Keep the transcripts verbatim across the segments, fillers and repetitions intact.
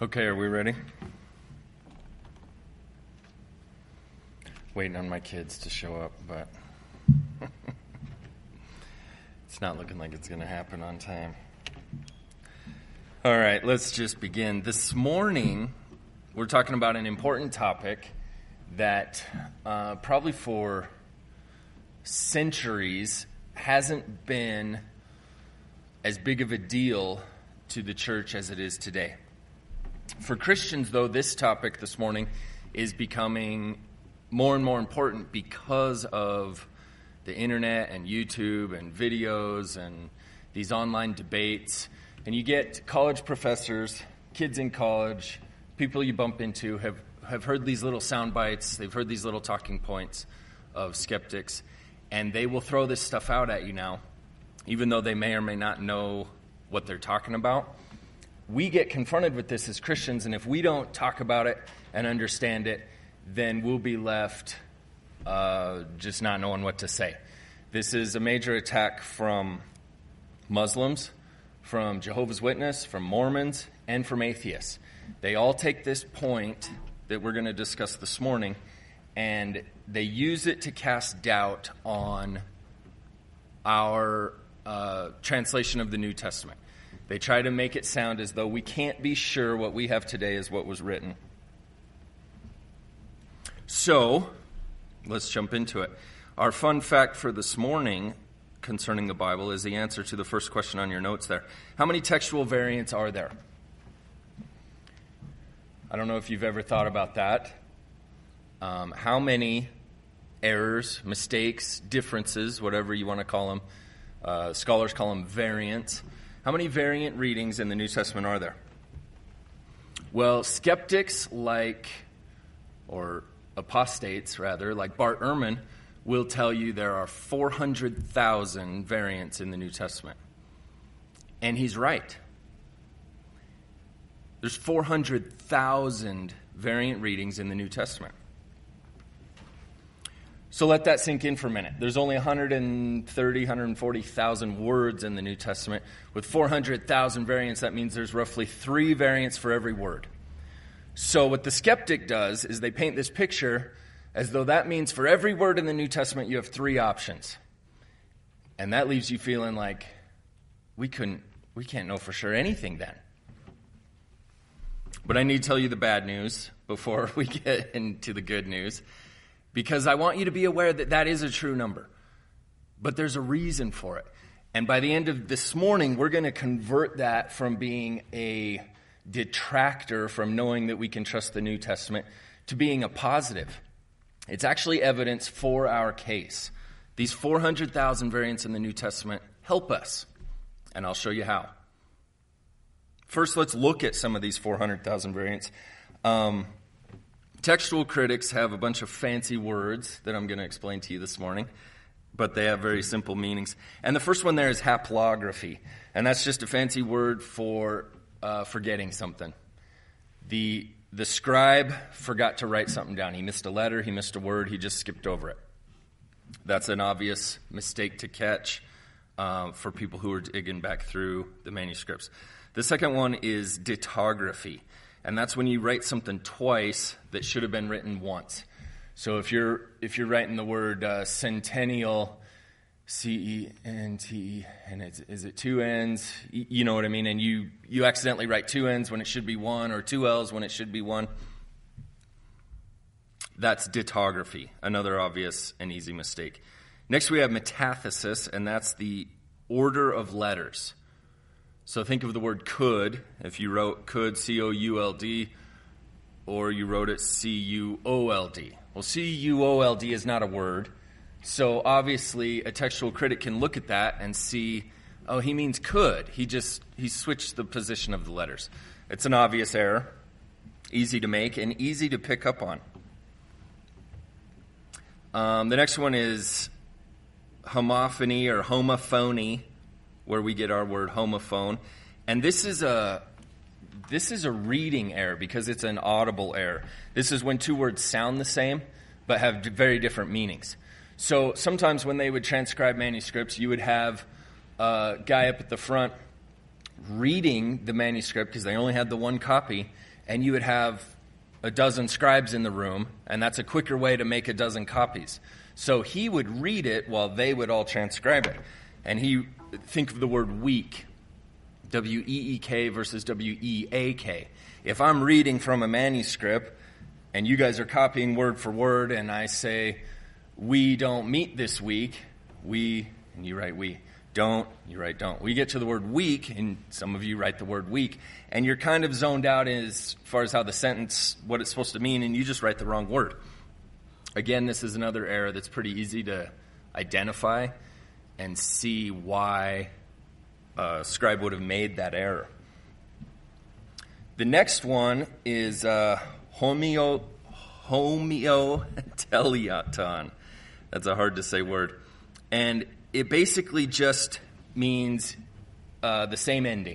Okay, are we ready? Waiting on my kids to show up, but it's not looking like it's going to happen on time. All right, let's just begin. This morning, we're talking about an important topic that uh, probably for centuries hasn't been as big of a deal to the church as it is today. For Christians, though, this topic this morning is becoming more and more important because of the internet and YouTube and videos and these online debates. And you get college professors, kids in college, people you bump into have, have heard these little sound bites, they've heard these little talking points of skeptics, and they will throw this stuff out at you now, even though they may or may not know what they're talking about. We get confronted with this as Christians, and if we don't talk about it and understand it, then we'll be left uh, just not knowing what to say. This is a major attack from Muslims, from Jehovah's Witnesses, from Mormons, and from atheists. They all take this point that we're going to discuss this morning, and they use it to cast doubt on our uh, translation of the New Testament. They try to make it sound as though we can't be sure what we have today is what was written. So, let's jump into it. Our fun fact for this morning concerning the Bible is the answer to the first question on your notes there. How many textual variants are there? I don't know if you've ever thought about that. Um, how many errors, mistakes, differences, whatever you want to call them, uh, scholars call them variants. How many variant readings in the New Testament are there? Well, skeptics like, or apostates rather, like Bart Ehrman, will tell you there are four hundred thousand variants in the New Testament. And he's right. There's four hundred thousand variant readings in the New Testament. So let that sink in for a minute. There's only one hundred thirty, one hundred forty thousand words in the New Testament. With four hundred thousand variants, that means there's roughly three variants for every word. So what the skeptic does is they paint this picture as though that means for every word in the New Testament you have three options. And that leaves you feeling like we couldn't, we can't know for sure anything then. But I need to tell you the bad news before we get into the good news, because I want you to be aware that that is a true number. But there's a reason for it. And by the end of this morning, we're going to convert that from being a detractor from knowing that we can trust the New Testament to being a positive. It's actually evidence for our case. These four hundred thousand variants in the New Testament help us, and I'll show you how. First, let's look at some of these four hundred thousand variants. Um, textual critics have a bunch of fancy words that I'm going to explain to you this morning, but they have very simple meanings. And the first one there is haplography, and that's just a fancy word for uh, forgetting something. The The scribe forgot to write something down. He missed a letter, he missed a word, he just skipped over it. That's an obvious mistake to catch uh, for people who are digging back through the manuscripts. The second one is dittography, and that's when you write something twice that should have been written once. So if you're if you're writing the word uh, centennial, C E N T E, and it's, is it two N's? You know what I mean? And you, you accidentally write two N's when it should be one, or two L's when it should be one. That's dittography, another obvious and easy mistake. Next we have metathesis, and that's the order of letters. So think of the word could, if you wrote could, C O U L D, or you wrote it C U O L D. Well, C U O L D is not a word. So obviously, a textual critic can look at that and see, oh, he means could. He just, he switched the position of the letters. It's an obvious error, easy to make, and easy to pick up on. Um, the next one is homophony or homophony, where we get our word homophone. And this is a, this is a reading error because it's an audible error. This is when two words sound the same, but have very different meanings. So sometimes when they would transcribe manuscripts, you would have a guy up at the front reading the manuscript because they only had the one copy, and you would have a dozen scribes in the room, and that's a quicker way to make a dozen copies. So he would read it while they would all transcribe it. And he, think of the word week, W E E K versus W E A K. If I'm reading from a manuscript, and you guys are copying word for word, and I say, we don't meet this week, we, and you write we, don't, you write don't. We get to the word week, and some of you write the word week, and you're kind of zoned out as far as how the sentence, what it's supposed to mean, and you just write the wrong word. Again, this is another error that's pretty easy to identify and see why a scribe would have made that error. The next one is uh, homeo, homeoteliaton. That's a hard to say word. And it basically just means uh, the same ending.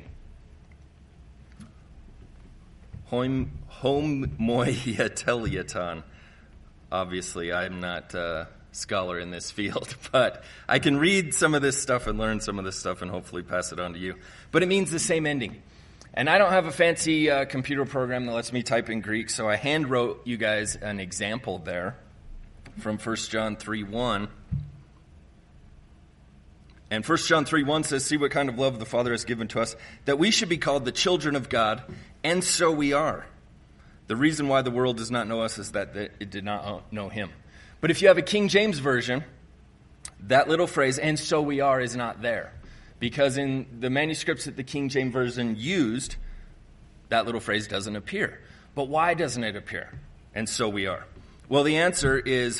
Hom, homoiateliaton. Obviously, I'm not a scholar in this field, but I can read some of this stuff and learn some of this stuff and hopefully pass it on to you. But it means the same ending. And I don't have a fancy uh, computer program that lets me type in Greek, so I hand wrote you guys an example there from First John three one. And First John three one says, see what kind of love the Father has given to us, that we should be called the children of God, and so we are. The reason why the world does not know us is that it did not know him. But if you have a King James Version, that little phrase, and so we are, is not there. Because in the manuscripts that the King James Version used, that little phrase doesn't appear. But why doesn't it appear? And so we are. Well, the answer is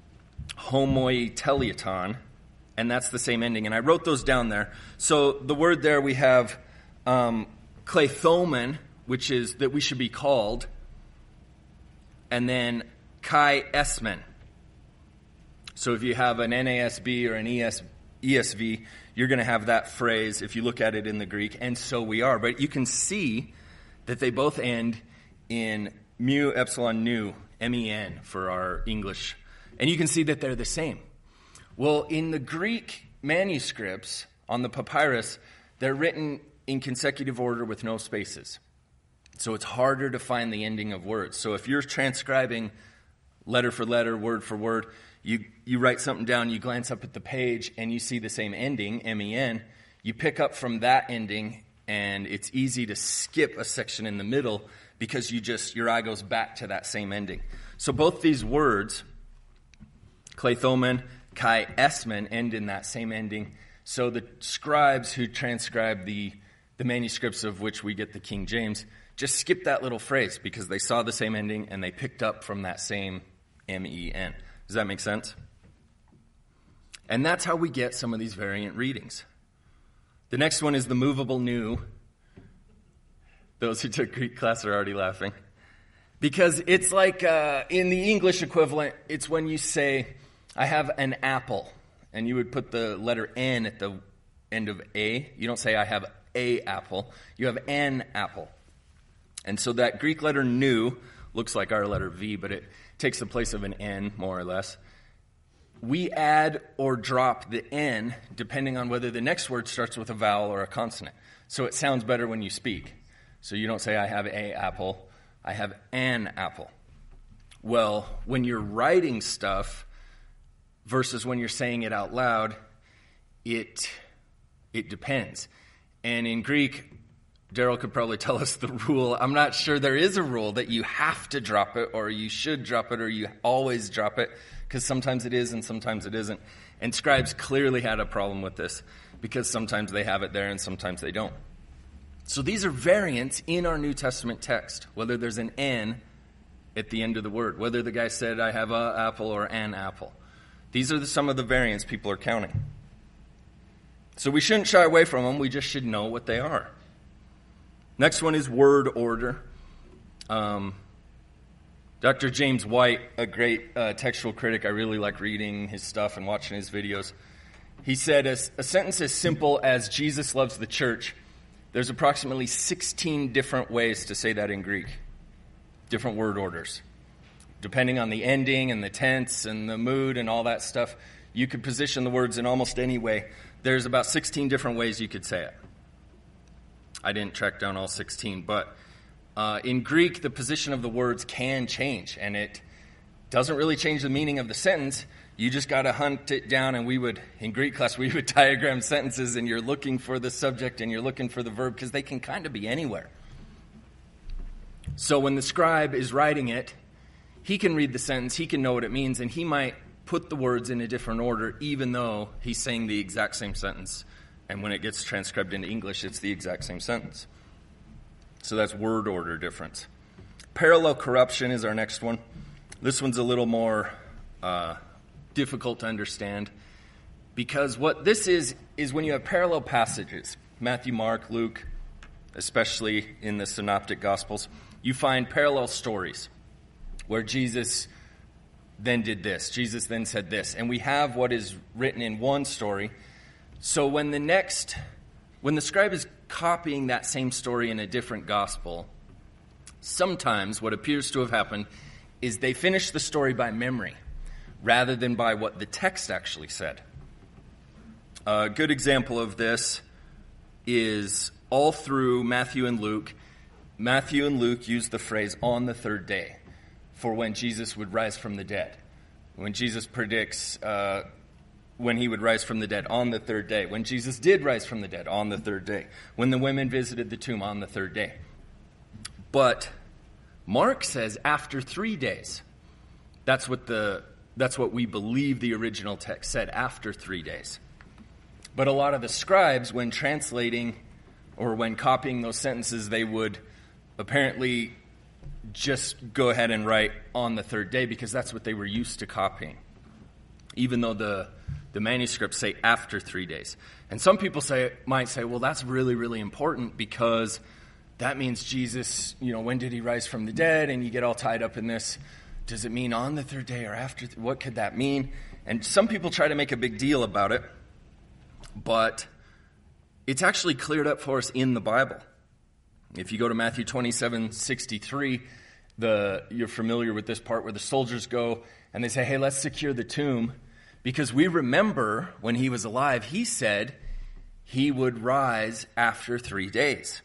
homoiateliaton, and that's the same ending. And I wrote those down there. So the word there we have um, klethomen, which is that we should be called, and then kai esmen. So if you have an N A S B or an E S, E S V, you're going to have that phrase if you look at it in the Greek, and so we are. But you can see that they both end in mu, epsilon, nu, M E N for our English. And you can see that they're the same. Well, in the Greek manuscripts on the papyrus, they're written in consecutive order with no spaces. So it's harder to find the ending of words. So if you're transcribing letter for letter, word for word, you, you write something down, you glance up at the page, and you see the same ending, M E N. You pick up from that ending, and it's easy to skip a section in the middle because you just your eye goes back to that same ending. So both these words, klethomen, kai esmen, end in that same ending. So the scribes who transcribe the, the manuscripts of which we get the King James just skip that little phrase because they saw the same ending and they picked up from that same M E N. Does that make sense? And that's how we get some of these variant readings. The next one is the movable nu. Those who took Greek class are already laughing. Because it's like uh, in the English equivalent, it's when you say, I have an apple, and you would put the letter N at the end of A. You don't say, I have a apple. You have an apple. And so that Greek letter nu looks like our letter V, but it takes the place of an N, more or less. We add or drop the N depending on whether the next word starts with a vowel or a consonant. So it sounds better when you speak. So you don't say, I have a apple. I have an apple. Well, when you're writing stuff versus when you're saying it out loud, it it depends. And in Greek, Daryl could probably tell us the rule. I'm not sure there is a rule that you have to drop it or you should drop it or you always drop it, because sometimes it is and sometimes it isn't. And scribes clearly had a problem with this because sometimes they have it there and sometimes they don't. So these are variants in our New Testament text, whether there's an N at the end of the word, whether the guy said, I have a apple or an apple. These are the, some of the variants people are counting. So we shouldn't shy away from them. We just should know what they are. Next one is word order. Um, Doctor James White, a great uh, textual critic, I really like reading his stuff and watching his videos. He said, a, a sentence as simple as Jesus loves the church, there's approximately sixteen different ways to say that in Greek. Different word orders. Depending on the ending and the tense and the mood and all that stuff, you could position the words in almost any way. There's about sixteen different ways you could say it. I didn't track down all sixteen, but Uh, in Greek, the position of the words can change, and it doesn't really change the meaning of the sentence. You just got to hunt it down, and we would, in Greek class, we would diagram sentences, and you're looking for the subject and you're looking for the verb, because they can kind of be anywhere. So when the scribe is writing it, he can read the sentence, he can know what it means, and he might put the words in a different order, even though he's saying the exact same sentence. And when it gets transcribed into English, it's the exact same sentence. So that's word order difference. Parallel corruption is our next one. This one's a little more uh, difficult to understand, because what this is, is when you have parallel passages, Matthew, Mark, Luke, especially in the Synoptic Gospels, you find parallel stories where Jesus then did this, Jesus then said this, and we have what is written in one story. So when the next, when the scribe is copying that same story in a different gospel, sometimes what appears to have happened is they finish the story by memory rather than by what the text actually said. A good example of this is all through Matthew and Luke. Matthew and Luke use the phrase "on the third day" for when Jesus would rise from the dead. When Jesus predicts uh, when he would rise from the dead, on the third day. When Jesus did rise from the dead, on the third day. When the women visited the tomb, on the third day. But Mark says after three days. That's what the that's what we believe the original text said, after three days. But a lot of the scribes, when translating or when copying those sentences, they would apparently just go ahead and write on the third day, because that's what they were used to copying, even though the the manuscripts say after three days. And some people say might say, well, that's really, really important, because that means Jesus, you know, when did he rise from the dead? And you get all tied up in this. Does it mean on the third day or after? Th- what could that mean? And some people try to make a big deal about it, but it's actually cleared up for us in the Bible. If you go to Matthew twenty-seven sixty-three, the you're familiar with this part where the soldiers go and they say, hey, let's secure the tomb, because we remember when he was alive, he said he would rise after three days.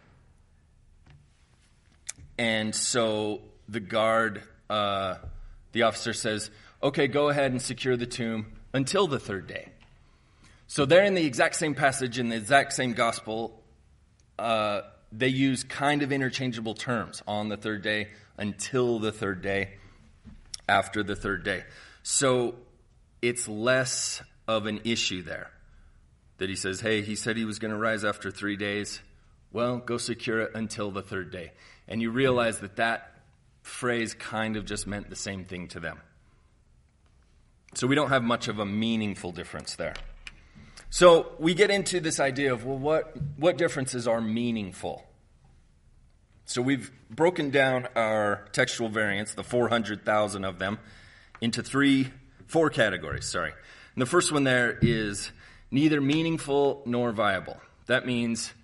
And so the guard, uh, the officer says, okay, go ahead and secure the tomb until the third day. So they're in the exact same passage, in the exact same gospel. Uh, they use kind of interchangeable terms, on the third day, until the third day, after the third day. So it's less of an issue there that he says, hey, he said he was going to rise after three days. Well, go secure it until the third day. And you realize that that phrase kind of just meant the same thing to them. So we don't have much of a meaningful difference there. So we get into this idea of, well, what, what differences are meaningful? So we've broken down our textual variants, the four hundred thousand of them, into three, four categories, sorry. And the first one there is neither meaningful nor viable. That means,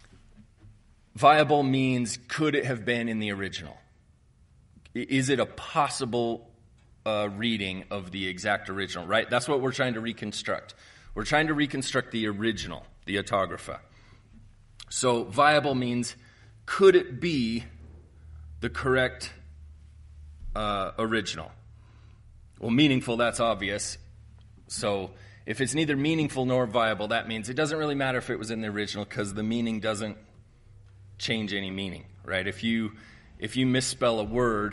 viable means, could it have been in the original? Is it a possible uh, reading of the exact original, right? That's what we're trying to reconstruct. We're trying to reconstruct the original, the autographa. So viable means, could it be the correct uh, original? Well, meaningful, that's obvious. So if it's neither meaningful nor viable, that means it doesn't really matter if it was in the original, because the meaning doesn't change any meaning, right? If you if you misspell a word,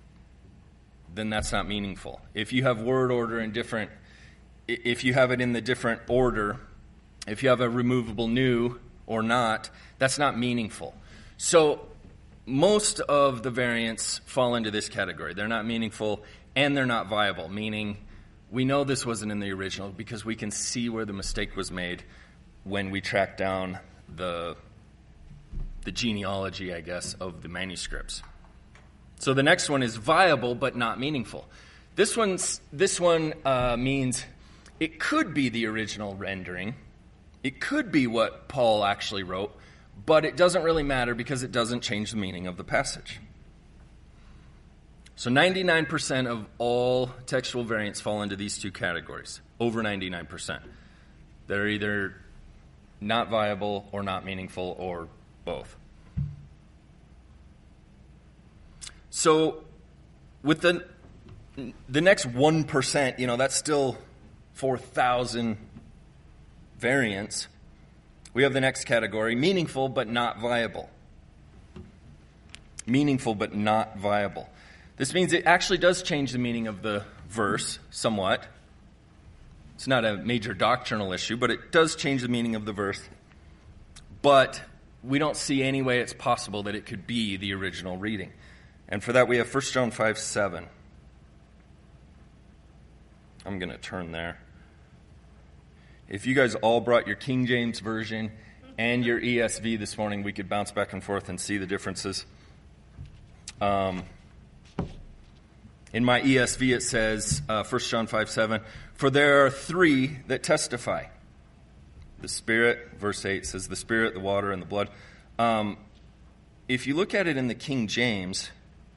then that's not meaningful. If you have word order in different, if you have it in the different order, if you have a removable new or not, that's not meaningful. So most of the variants fall into this category. They're not meaningful and they're not viable, meaning we know this wasn't in the original because we can see where the mistake was made when we track down the the genealogy, I guess, of the manuscripts. So the next one is viable but not meaningful. This one's this one uh, means it could be the original rendering. It could be what Paul actually wrote, but it doesn't really matter because it doesn't change the meaning of the passage. So ninety-nine percent of all textual variants fall into these two categories, over ninety-nine percent. They're either not viable or not meaningful or both. So with the the next one percent, you know, that's still four thousand variants. We have the next category, meaningful but not viable. Meaningful but not viable. This means it actually does change the meaning of the verse somewhat. It's not a major doctrinal issue, but it does change the meaning of the verse. But we don't see any way it's possible that it could be the original reading. And for that, we have First John five seven. I'm going to turn there. If you guys all brought your King James Version and your E S V this morning, we could bounce back and forth and see the differences. Um, in my E S V, it says, uh, First John five seven, for there are three that testify. The Spirit, verse eight says, the Spirit, the water, and the blood. Um, if you look at it in the King James,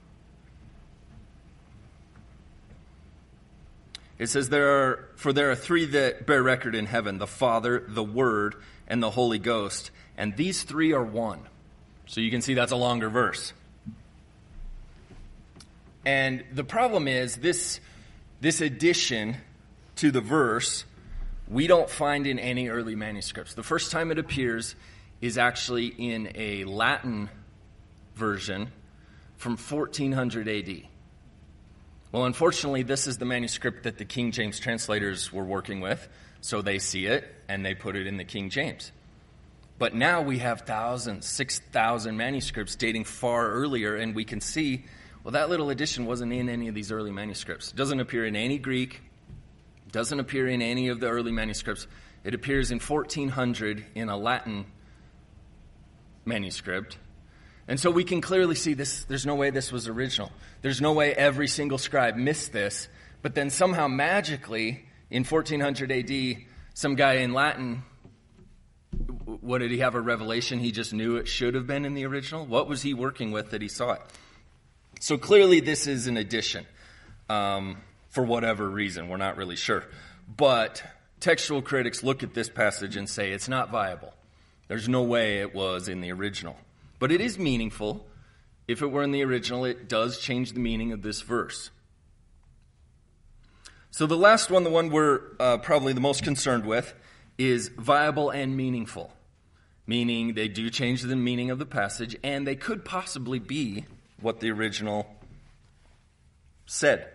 it says, there are, for there are three that bear record in heaven, the Father, the Word, and the Holy Ghost. And these three are one. So you can see that's a longer verse. And the problem is, this, this addition to the verse, we don't find in any early manuscripts. The first time it appears is actually in a Latin version from fourteen hundred A D. Well, unfortunately, this is the manuscript that the King James translators were working with, so they see it, and they put it in the King James. But now we have thousands, six thousand manuscripts dating far earlier, and we can see, well, that little addition wasn't in any of these early manuscripts. It doesn't appear in any Greek, doesn't appear in any of the early manuscripts. It appears in fourteen hundred in a Latin manuscript. And so we can clearly see this. There's no way this was original. There's no way every single scribe missed this. But then somehow magically, in fourteen hundred A D, some guy in Latin, what did he have, a revelation? He just knew it should have been in the original? What was he working with that he saw it? So clearly this is an addition. Um, for whatever reason, we're not really sure. But textual critics look at this passage and say it's not viable. There's no way it was in the original. But it is meaningful. If it were in the original, it does change the meaning of this verse. So the last one, the one we're uh, probably the most concerned with, is viable and meaningful. Meaning they do change the meaning of the passage, and they could possibly be what the original said.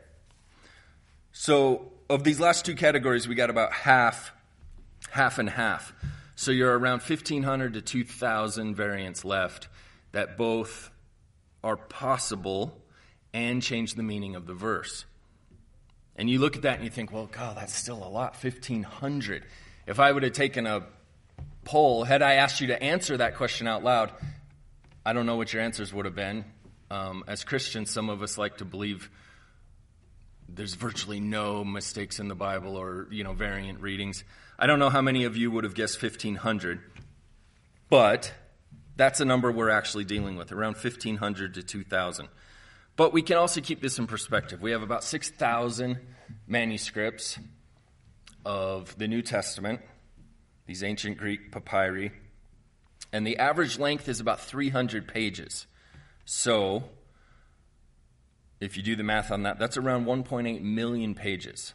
So of these last two categories, we got about half, half and half. So you're around fifteen hundred to two thousand variants left that both are possible and change the meaning of the verse. And you look at that and you think, well, God, that's still a lot, fifteen hundred. If I would have taken a poll, had I asked you to answer that question out loud, I don't know what your answers would have been. Um, as Christians, some of us like to believe there's virtually no mistakes in the Bible or, you know, variant readings. I don't know how many of you would have guessed fifteen hundred, but that's a number we're actually dealing with, around fifteen hundred to two thousand. But we can also keep this in perspective. We have about six thousand manuscripts of the New Testament, these ancient Greek papyri, and the average length is about three hundred pages. So if you do the math on that, that's around one point eight million pages.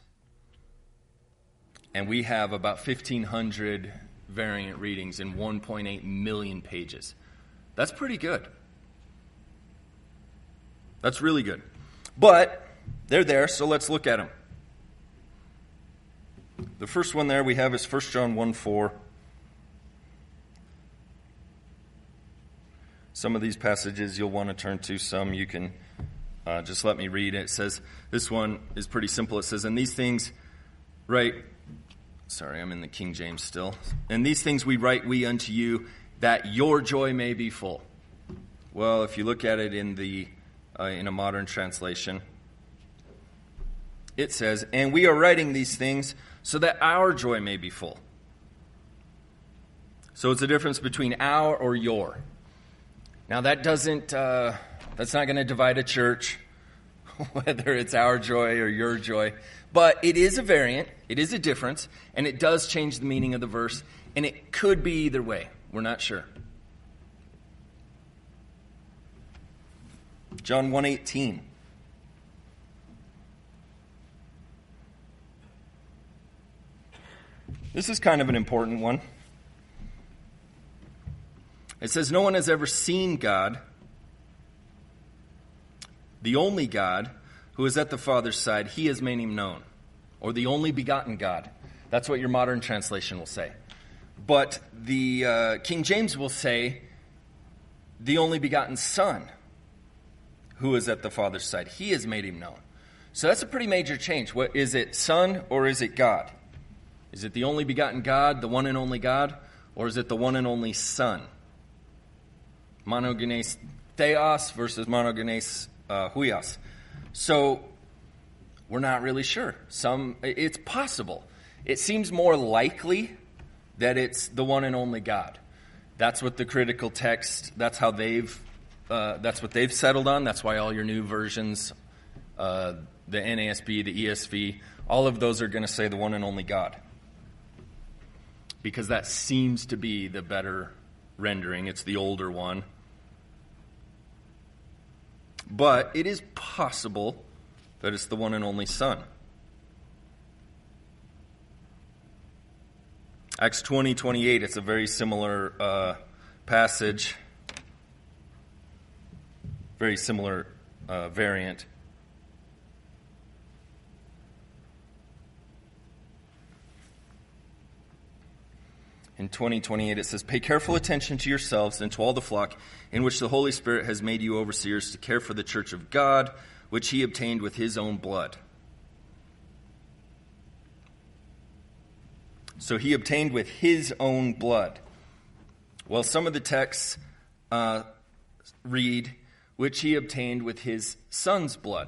And we have about fifteen hundred variant readings in one point eight million pages. That's pretty good. That's really good. But they're there, so let's look at them. The first one there we have is First John one four. Some of these passages you'll want to turn to. Some you can uh, just let me read. It says, this one is pretty simple. It says, and these things write, sorry, I'm in the King James still. And these things we write we unto you, that your joy may be full. Well, if you look at it in the uh, in a modern translation, it says, and we are writing these things so that our joy may be full. So it's a difference between our or your. Now that doesn't, uh, that's not going to divide a church, whether it's our joy or your joy. But it is a variant, it is a difference, and it does change the meaning of the verse, and it could be either way. We're not sure. John one eighteen. This is kind of an important one. It says, "No one has ever seen God, the only God who is at the Father's side. He has made him known." Or the only begotten God. That's what your modern translation will say. But the uh, King James will say, the only begotten Son who is at the Father's side. He has made him known. So that's a pretty major change. What is it, Son or is it God? Is it the only begotten God, the one and only God, or is it the one and only Son? Monogenes theos versus monogenes uh, huios. So we're not really sure. Some, it's possible. It seems more likely that it's the one and only God. That's what the critical text, that's how they've, uh, that's what they've settled on. That's why all your new versions, uh, the N A S B, the E S V, all of those are going to say the one and only God. Because that seems to be the better rendering. It's the older one. But it is possible that it's the one and only Son. Acts twenty twenty-eight, it's a very similar uh, passage. Very similar uh, variant. In twenty twenty-eight, it says, "Pay careful attention to yourselves and to all the flock in which the Holy Spirit has made you overseers to care for the church of God, which he obtained with his own blood." So he obtained with his own blood. Well, some of the texts uh, read, which he obtained with his Son's blood.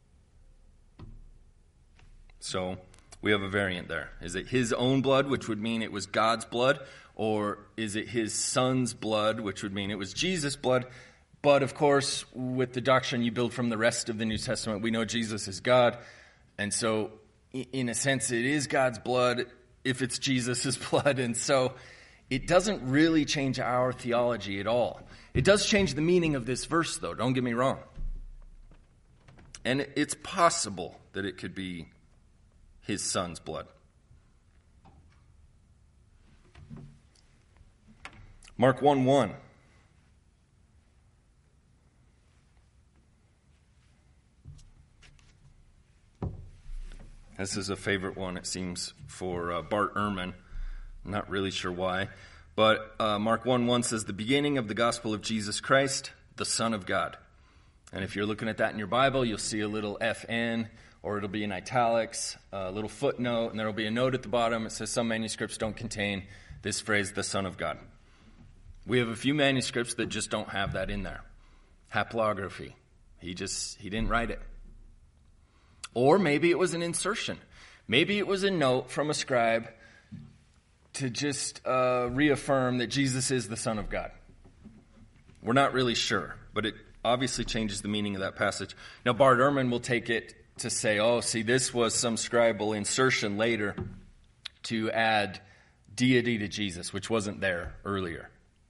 So we have a variant there. Is it his own blood, which would mean it was God's blood? Or is it his Son's blood, which would mean it was Jesus' blood? But, of course, with the doctrine you build from the rest of the New Testament, we know Jesus is God. And so, in a sense, it is God's blood if it's Jesus' blood. And so it doesn't really change our theology at all. It does change the meaning of this verse, though. Don't get me wrong. And it's possible that it could be his Son's blood. Mark one one. This is a favorite one, it seems, for uh, Bart Ehrman. I'm not really sure why. But uh, Mark one one says, "The beginning of the gospel of Jesus Christ, the Son of God." And if you're looking at that in your Bible, you'll see a little F N, or it'll be in italics, a little footnote, and there will be a note at the bottom. It says some manuscripts don't contain this phrase, "the Son of God." We have a few manuscripts that just don't have that in there. Haplography. He just, he didn't write it. Or maybe it was an insertion. Maybe it was a note from a scribe to just uh, reaffirm that Jesus is the Son of God. We're not really sure, but it obviously changes the meaning of that passage. Now, Bart Ehrman will take it to say, oh, see, this was some scribal insertion later to add deity to Jesus, which wasn't there earlier.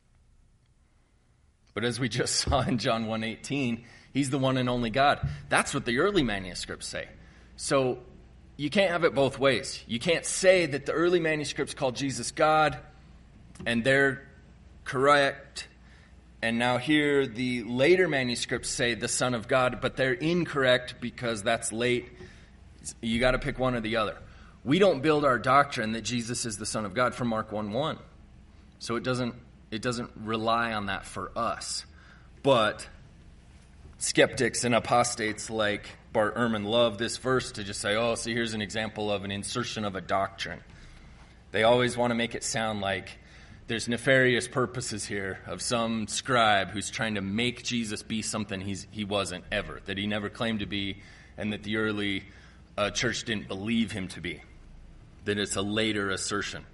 But as we just saw in John one eighteen, he's the one and only God. That's what the early manuscripts say. So you can't have it both ways. You can't say that the early manuscripts called Jesus God, and they're correct, and now here the later manuscripts say the Son of God, but they're incorrect because that's late. You got to pick one or the other. We don't build our doctrine that Jesus is the Son of God from Mark one one. So it doesn't it doesn't rely on that for us. But skeptics and apostates like Bart Ehrman love this verse to just say, oh, see, here's an example of an insertion of a doctrine. They always want to make it sound like there's nefarious purposes here of some scribe who's trying to make Jesus be something he's, he wasn't ever, that he never claimed to be, and that the early uh, church didn't believe him to be, that it's a later assertion.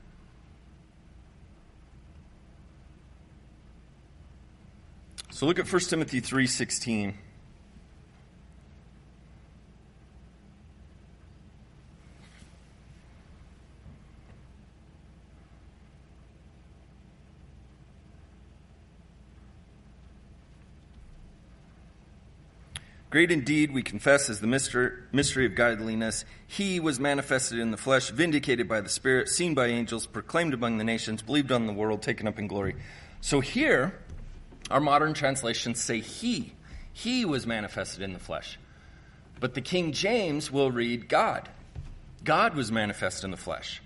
So look at First Timothy three sixteen. Great indeed, we confess, is the mystery, mystery of godliness. He was manifested in the flesh, vindicated by the Spirit, seen by angels, proclaimed among the nations, believed on the world, taken up in glory. So here, our modern translations say he. He was manifested in the flesh. But the King James will read God. God was manifest in the flesh.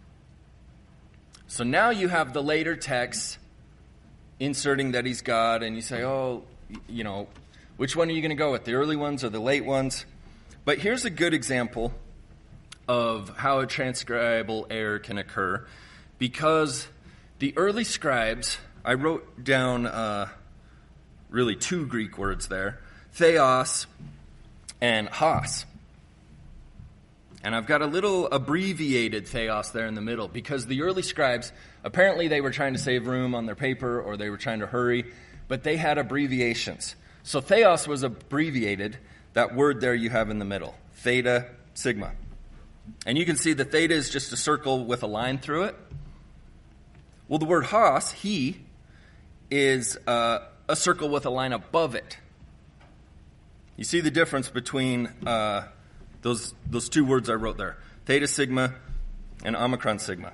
So now you have the later text inserting that he's God, and you say, oh, you know, which one are you going to go with, the early ones or the late ones? But here's a good example of how a transcribal error can occur, because the early scribes, I wrote down uh, really two Greek words there, theos and hos. And I've got a little abbreviated theos there in the middle, because the early scribes, apparently they were trying to save room on their paper, or they were trying to hurry, but they had abbreviations. So theos was abbreviated, that word there you have in the middle, theta, sigma. And you can see the theta is just a circle with a line through it. Well, the word hos, he, is uh, a circle with a line above it. You see the difference between uh, those those two words I wrote there, theta sigma and omicron sigma.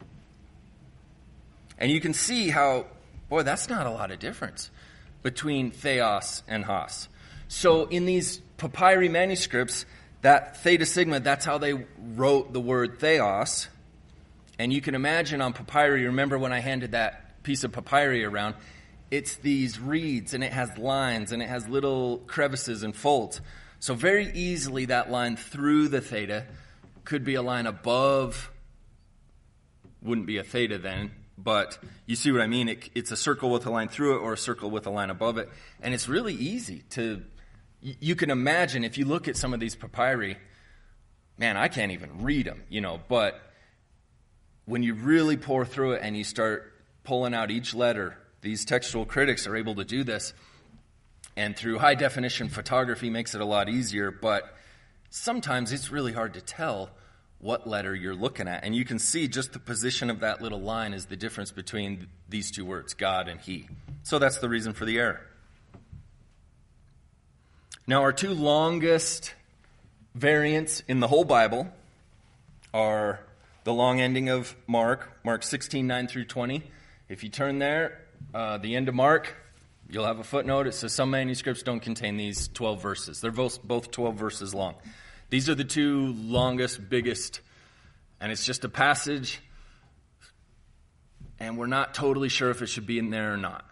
And you can see how, boy, that's not a lot of difference between theos and hos. So in these papyri manuscripts, that theta sigma, that's how they wrote the word theos. And you can imagine on papyri, remember when I handed that piece of papyri around, it's these reeds, and it has lines, and it has little crevices and folds. So very easily that line through the theta could be a line above, wouldn't be a theta then, but you see what I mean? It, it's a circle with a line through it or a circle with a line above it. And it's really easy to, you can imagine if you look at some of these papyri, man, I can't even read them, you know, but when you really pour through it and you start pulling out each letter, these textual critics are able to do this. And through high definition photography makes it a lot easier, but sometimes it's really hard to tell what letter you're looking at. And you can see just the position of that little line is the difference between these two words, God and he. So that's the reason for the error. Now, our two longest variants in the whole Bible are the long ending of Mark, Mark sixteen, nine through twenty. If you turn there, uh, the end of Mark, you'll have a footnote. It says some manuscripts don't contain these twelve verses. They're both, both twelve verses long. These are the two longest, biggest, and it's just a passage, and we're not totally sure if it should be in there or not.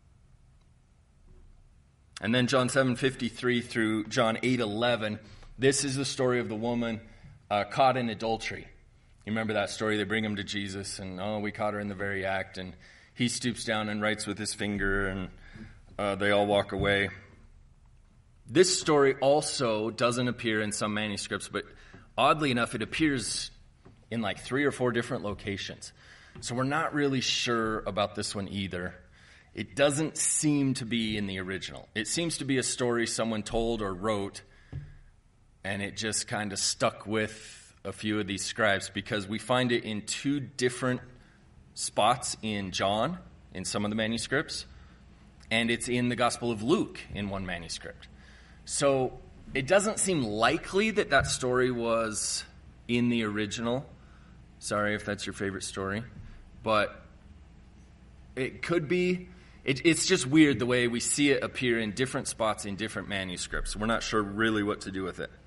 And then John seven fifty-three through John eight eleven, this is the story of the woman uh, caught in adultery. You remember that story? They bring him to Jesus, and oh, we caught her in the very act, and he stoops down and writes with his finger, and uh, they all walk away. This story also doesn't appear in some manuscripts, but oddly enough, it appears in like three or four different locations. So we're not really sure about this one either. It doesn't seem to be in the original. It seems to be a story someone told or wrote, and it just kind of stuck with a few of these scribes, because we find it in two different spots in John, in some of the manuscripts, and it's in the Gospel of Luke in one manuscript. So it doesn't seem likely that that story was in the original. Sorry if that's your favorite story. But it could be. It, it's just weird the way we see it appear in different spots in different manuscripts. We're not sure really what to do with it.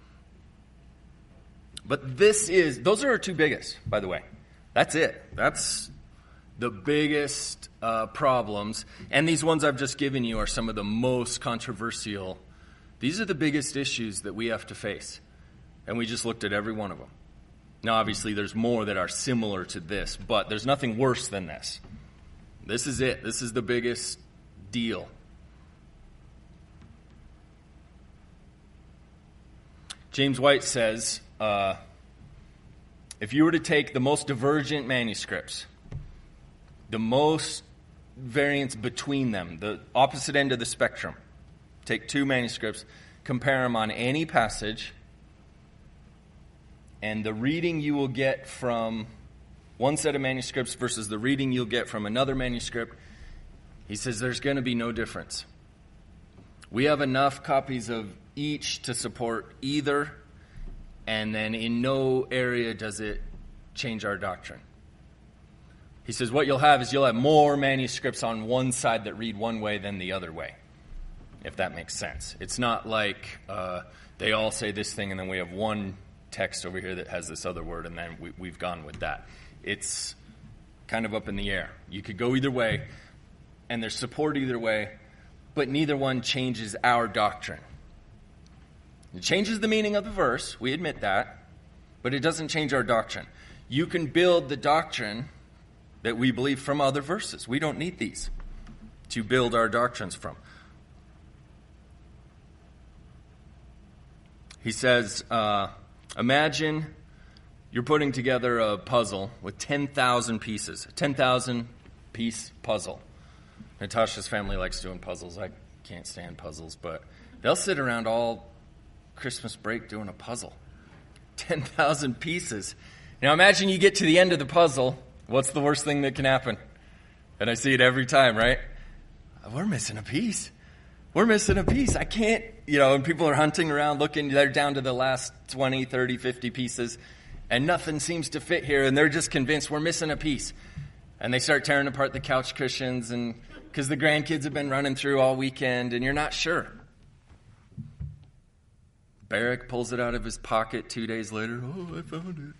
But this is, those are our two biggest, by the way. That's it. That's the biggest uh, problems. And these ones I've just given you are some of the most controversial. These are the biggest issues that we have to face. And we just looked at every one of them. Now, obviously, there's more that are similar to this, but there's nothing worse than this. This is it. This is the biggest deal. James White says, uh, if you were to take the most divergent manuscripts, the most variance between them, the opposite end of the spectrum, take two manuscripts, compare them on any passage, and the reading you will get from one set of manuscripts versus the reading you'll get from another manuscript, he says there's going to be no difference. We have enough copies of each to support either, and then in no area does it change our doctrine. He says what you'll have is you'll have more manuscripts on one side that read one way than the other way, if that makes sense. It's not like uh, they all say this thing and then we have one text over here that has this other word and then we, we've gone with that. It's kind of up in the air. You could go either way, and there's support either way, but neither one changes our doctrine. It changes the meaning of the verse, we admit that, but it doesn't change our doctrine. You can build the doctrine that we believe from other verses. We don't need these to build our doctrines from. He says, uh, imagine you're putting together a puzzle with ten thousand pieces, a ten thousand piece puzzle. Natasha's family likes doing puzzles. I can't stand puzzles, but they'll sit around all Christmas break doing a puzzle. ten thousand pieces. Now imagine you get to the end of the puzzle. What's the worst thing that can happen? And I see it every time, right? We're missing a piece. We're missing a piece. I can't, you know, and people are hunting around looking. They're down to the last twenty, thirty, fifty pieces, and nothing seems to fit here, and they're just convinced we're missing a piece. And they start tearing apart the couch cushions, and because the grandkids have been running through all weekend, and you're not sure. Barrick pulls it out of his pocket two days later. Oh, I found it.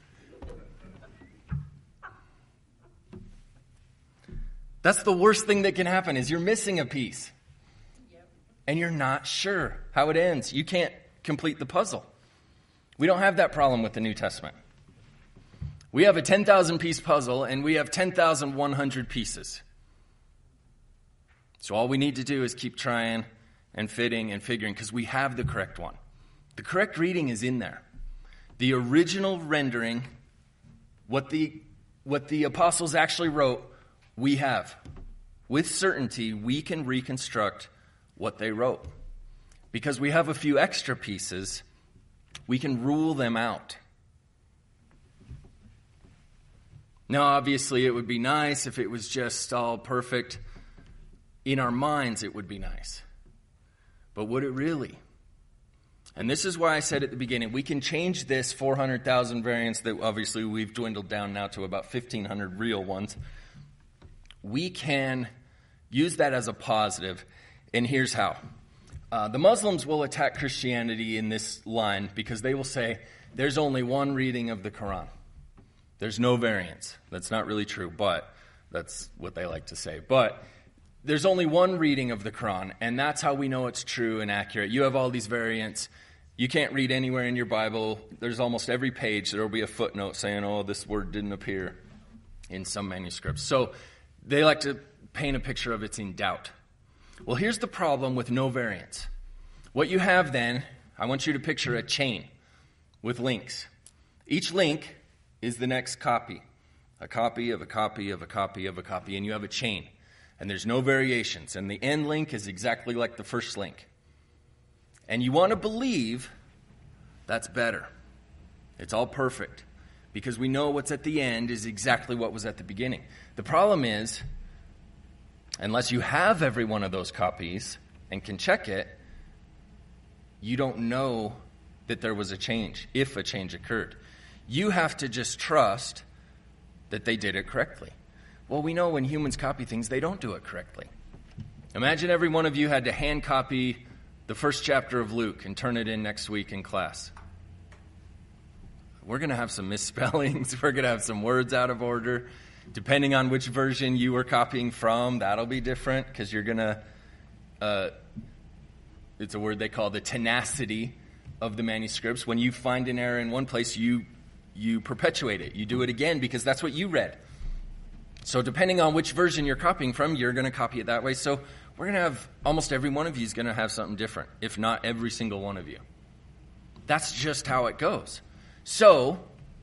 That's the worst thing that can happen, is you're missing a piece. Yep. And you're not sure how it ends. You can't complete the puzzle. We don't have that problem with the New Testament. We have a ten thousand piece puzzle, and we have ten thousand one hundred pieces. So all we need to do is keep trying and fitting and figuring, because we have the correct one. The correct reading is in there. The original rendering, what the, what the apostles actually wrote, we have. With certainty, we can reconstruct what they wrote. Because we have a few extra pieces, we can rule them out. Now, obviously, it would be nice if it was just all perfect. In our minds, it would be nice. But would it really? And this is why I said at the beginning, we can change this four hundred thousand variants that obviously we've dwindled down now to about fifteen hundred real ones. We can use that as a positive, and here's how. Uh, the Muslims will attack Christianity in this line because they will say, there's only one reading of the Quran. There's no variants. That's not really true, but that's what they like to say. But there's only one reading of the Quran, and that's how we know it's true and accurate. You have all these variants. You can't read anywhere in your Bible. There's almost every page there will be a footnote saying, oh, this word didn't appear in some manuscripts. So they like to paint a picture of it's in doubt. Well, here's the problem with no variants. What you have then, I want you to picture a chain with links. Each link is the next copy. A copy of a copy of a copy of a copy, and you have a chain. And there's no variations. And the end link is exactly like the first link. And you want to believe that's better. It's all perfect. Because we know what's at the end is exactly what was at the beginning. The problem is, unless you have every one of those copies and can check it, you don't know that there was a change, if a change occurred. You have to just trust that they did it correctly. Well, we know when humans copy things, they don't do it correctly. Imagine every one of you had to hand copy the first chapter of Luke and turn it in next week in class. We're going to have some misspellings. We're going to have some words out of order. Depending on which version you were copying from, that'll be different because you're going to, uh, it's a word they call the tenacity of the manuscripts. When you find an error in one place, you you perpetuate it. You do it again because that's what you read. So depending on which version you're copying from, you're going to copy it that way. So we're going to have, almost every one of you is going to have something different, if not every single one of you. That's just how it goes. So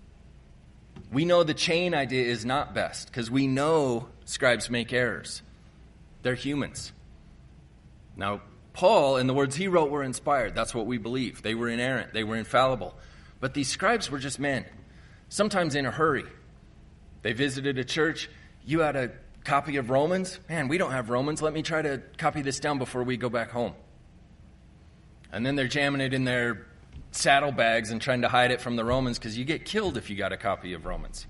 we know the chain idea is not best because we know scribes make errors. They're humans. Now, Paul, and the words he wrote were inspired. That's what we believe. They were inerrant. They were infallible. But these scribes were just men, sometimes in a hurry. They visited a church. You had a copy of Romans? Man, we don't have Romans. Let me try to copy this down before we go back home. And then they're jamming it in their saddlebags and trying to hide it from the Romans, because you get killed if you got a copy of Romans.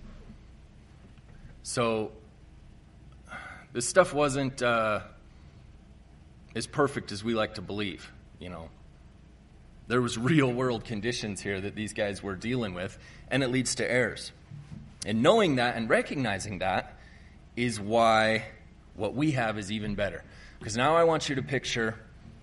So this stuff wasn't uh, as perfect as we like to believe, you know. There was real world conditions here that these guys were dealing with, and it leads to errors. And knowing that and recognizing that is why what we have is even better. Because now I want you to picture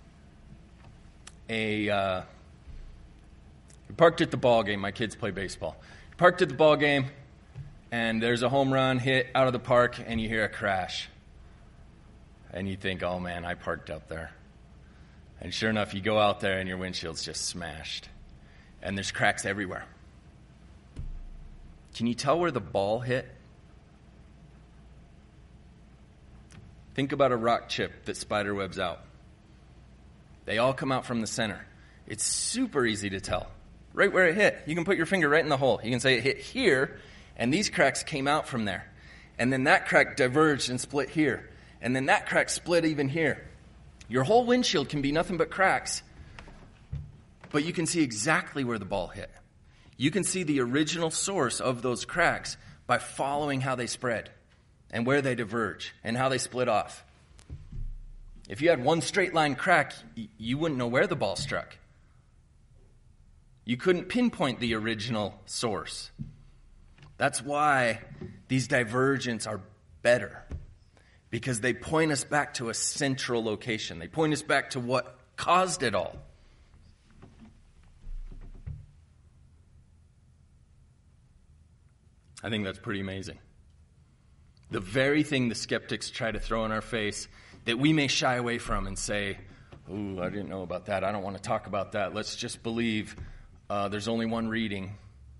a, uh, you're parked at the ball game. My kids play baseball. You're parked at the ball game, and there's a home run hit out of the park, and you hear a crash. And you think, oh man, I parked up there. And sure enough, you go out there and your windshield's just smashed. And there's cracks everywhere. Can you tell where the ball hit? Think about a rock chip that spider webs out. They all come out from the center. It's super easy to tell. Right where it hit. You can put your finger right in the hole. You can say it hit here, and these cracks came out from there. And then that crack diverged and split here. And then that crack split even here. Your whole windshield can be nothing but cracks, but you can see exactly where the ball hit. You can see the original source of those cracks by following how they spread and where they diverge and how they split off. If you had one straight line crack, you wouldn't know where the ball struck. You couldn't pinpoint the original source. That's why these divergents are better. Because they point us back to a central location. They point us back to what caused it all. I think that's pretty amazing. The very thing the skeptics try to throw in our face that we may shy away from and say, ooh, I didn't know about that. I don't want to talk about that. Let's just believe uh, there's only one reading.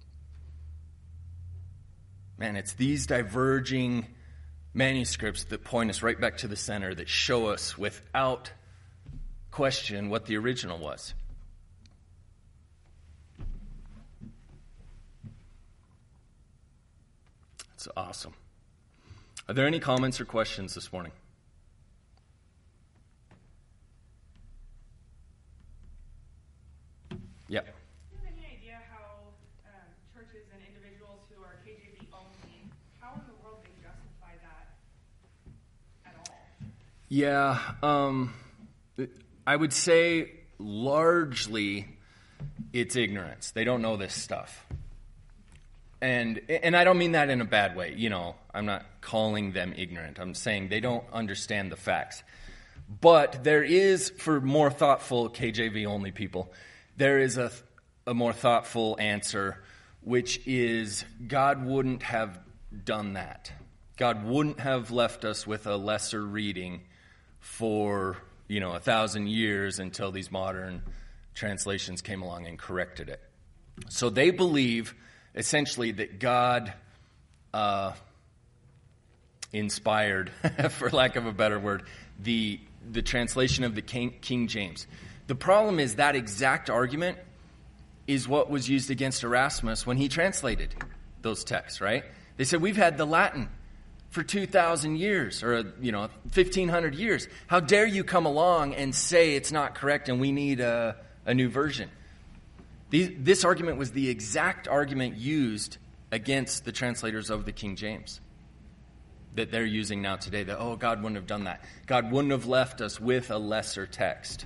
Man, it's these diverging manuscripts that point us right back to the center, that show us without question what the original was. It's awesome. Are there any comments or questions this morning? Yeah. Do you have any idea how um, churches and individuals who are K J V only, how in the world they justify that at all? Yeah, um, I would say largely it's ignorance. They don't know this stuff. And and I don't mean that in a bad way. You know, I'm not calling them ignorant. I'm saying they don't understand the facts. But there is, for more thoughtful K J V only people, there is a, a more thoughtful answer, which is God wouldn't have done that. God wouldn't have left us with a lesser reading for, you know, a thousand years until these modern translations came along and corrected it. So they believe, essentially, that God uh, inspired, for lack of a better word, the the translation of the King, King James. The problem is that exact argument is what was used against Erasmus when he translated those texts, right? They said, we've had the Latin for two thousand years, or, you know, fifteen hundred years. How dare you come along and say it's not correct and we need a, a new version? These, this argument was the exact argument used against the translators of the King James that they're using now today, that, oh, God wouldn't have done that. God wouldn't have left us with a lesser text.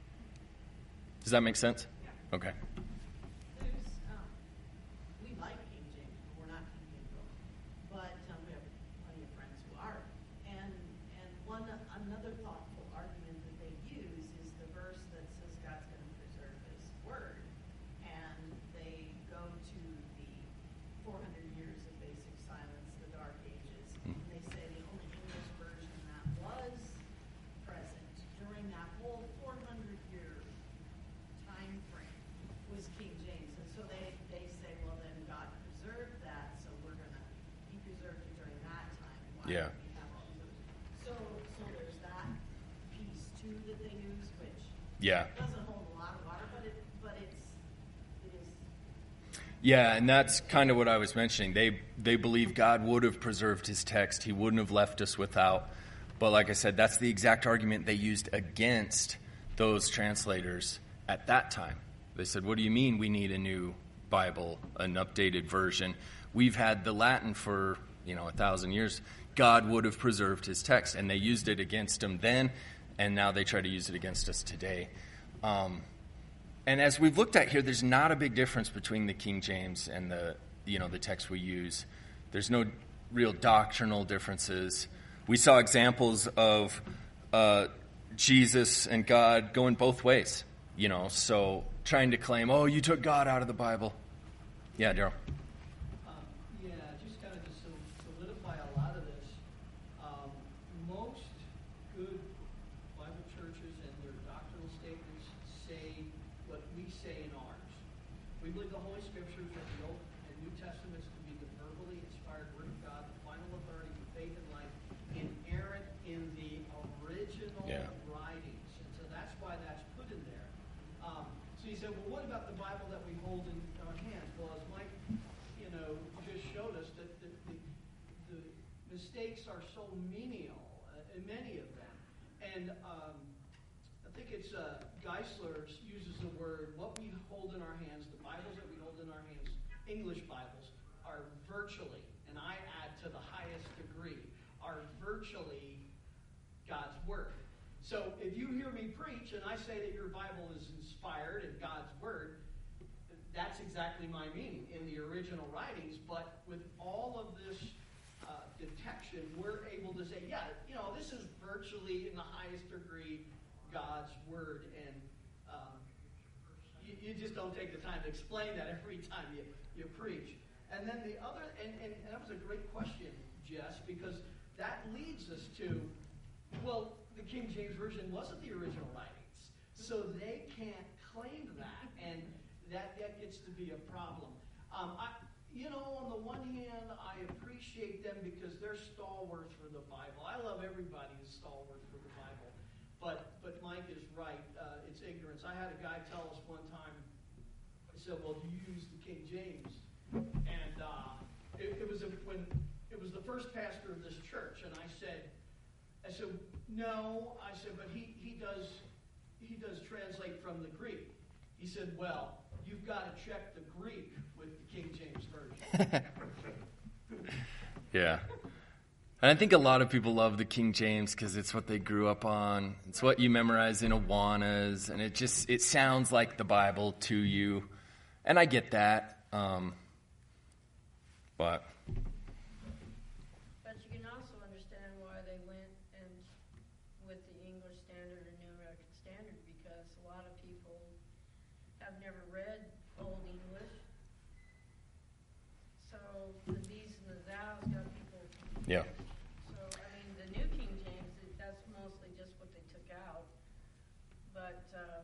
Does that make sense? Yeah. Okay. There's, um, we like King James, but we're not King James only. But um, we have plenty of friends who are. And and one another thoughtful argument that they use is the verse that says God's going to preserve His word, and they go to the four hundred years of basic silence, the Dark Ages, and they say the only English version that was present during that whole four hundred year time frame was King James. And so they, they say, well, then God preserved that, so we're going to, He preserved it during that time. Why Yeah. do we have all these others? So, so there's that piece, too, that they use, which Yeah. doesn't hold a lot of water, but it, but it's, it is. Yeah, and that's kind of what I was mentioning. They they believe God would have preserved His text. He wouldn't have left us without. But like I said, that's the exact argument they used against those translators at that time. They said, what do you mean we need a new Bible, an updated version? We've had the Latin for, you know, a thousand years. God would have preserved his text, and they used it against him then, and now they try to use it against us today. Um, and as we've looked at here, there's not a big difference between the King James and the, you know, the text we use. There's no real doctrinal differences. We saw examples of uh, Jesus and God going both ways, you know, so trying to claim, oh, you took God out of the Bible. Yeah, Daryl. Um, yeah, just kind of to solidify a lot of this. Um, most good Bible churches and their doctrinal statements say what we say in ours. We believe the Holy Scriptures are the Old and New Testaments to be the verbally inspired Word of God, the final authority for faith and life, inerrant in the original Yeah. writings. And so that's why that's put in there. Um, so you said, well, what about the Bible that we hold in our hands? Well, as Mike, you know, just showed us, that the, the, the mistakes are so menial, uh, and many of them. And um, I think it's uh, Geisler uses the word, what we hold in our hands, the Bibles that we hold in our hands, English Bibles, are virtually, and I add to the highest degree, are virtually God's Word. So if you hear me preach and I say that your Bible is inspired and God's Word, that's exactly my meaning in the original writings. But with all of this uh, detection, we're able to say, yeah, you know, this is virtually in the highest degree God's Word. And um, you, you just don't take the time to explain that every time you, you preach. And then the other, and, and, and that was a great question, Jess, because that leads us to, well, the King James Version wasn't the original writings, so they can't claim that, and that, that gets to be a problem. Um, I, you know, on the one hand, I appreciate them because they're stalwarts for the Bible. I love everybody who's stalwart for the Bible, but but Mike is right. Uh, it's ignorance. I had a guy tell us one time, I said, well, do you use the King James? And uh, it, it was a, when it was the first pastor of this church, and I said, I said, no, I said, but he, he does he does translate from the Greek. He said, well, you've got to check the Greek with the King James Version. Yeah. And I think a lot of people love the King James because it's what they grew up on. It's what you memorize in Awanas, and it just, it sounds like the Bible to you. And I get that. Um, but... But you can also understand why they went and with the English Standard and New American Standard, because a lot of people have never read Old English. So the these and the thous got people. Yeah. So I mean, the New King James, that's mostly just what they took out. But uh,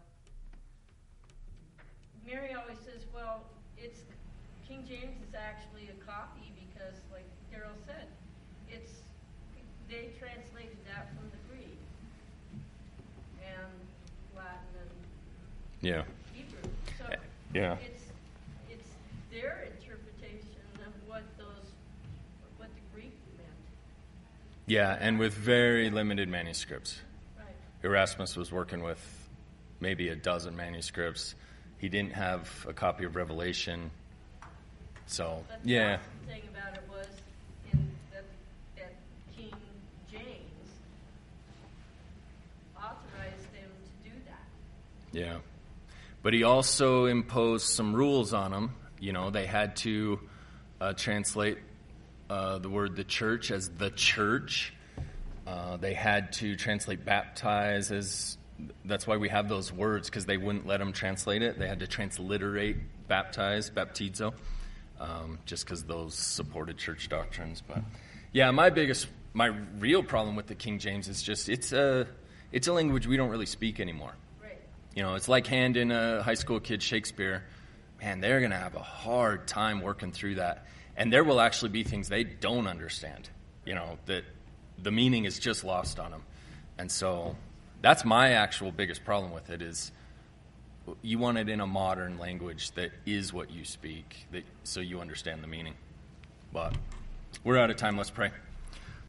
Mary always says, well, it's King James is actually a copy because, like Daryl said, it's they translated that from the Greek and Latin and Yeah. Hebrew. So Yeah. it's it's their interpretation of what those what the Greek meant. Yeah, and with very limited manuscripts. Right. Erasmus was working with maybe a dozen manuscripts. He didn't have a copy of Revelation. So, But the yeah. awesome thing about it was in that, that King James authorized them to do that. Yeah. But he also imposed some rules on them. You know, they had to uh, translate uh, the word the church as the church. Uh, they had to translate baptize as, that's why we have those words, because they wouldn't let them translate it. They had to transliterate baptize, baptizo, um, just because those supported church doctrines. But yeah, my biggest, my real problem with the King James is just, it's a, it's a language we don't really speak anymore. Right. You know, it's like handing a high school kid Shakespeare. Man, they're going to have a hard time working through that. And there will actually be things they don't understand, you know, that the meaning is just lost on them. And so that's my actual biggest problem with it is you want it in a modern language that is what you speak, that so you understand the meaning. But we're out of time. Let's pray.